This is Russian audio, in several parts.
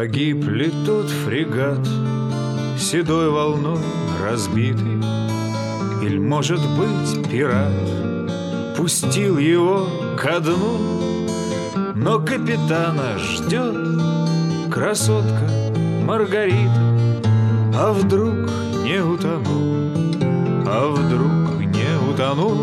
Погиб ли тот фрегат, седой волной разбитый? Иль, может быть, пират пустил его ко дну? Но капитана ждет красотка Маргарита. А вдруг не утонул? А вдруг не утонул?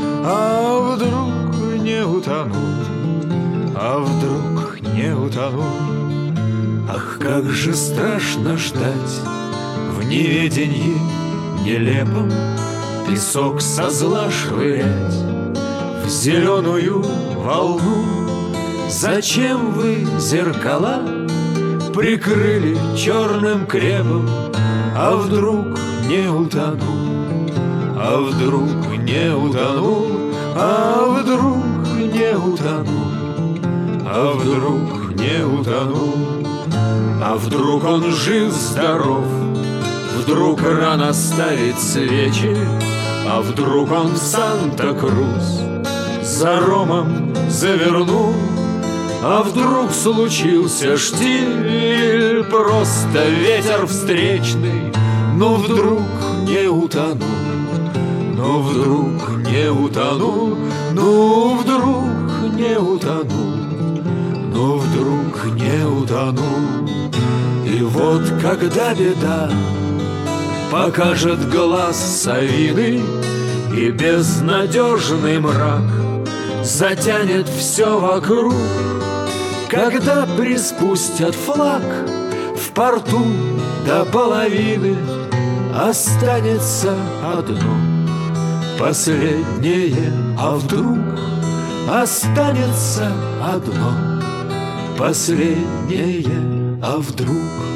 А вдруг не утонул? А вдруг не утонул? Ах, как же страшно ждать в неведенье нелепом, песок со зла швырять в зеленую волну. Зачем вы зеркала прикрыли черным крепом? А вдруг не утонул? А вдруг не утонул? А вдруг не утонул? А вдруг не утонул? А вдруг он жив-здоров? Вдруг рано ставит свечи? А вдруг он в Санта-Крус за ромом завернул? А вдруг случился штиль, просто ветер встречный? Ну вдруг не утонул? Ну вдруг не утонул? Ну вдруг не утонул? Ну вдруг не утонул? И вот когда беда покажет глаз совиный, и безнадежный мрак затянет все вокруг, когда приспустят флаг в порту до половины, останется одно последнее. А вдруг останется одно последнее? А вдруг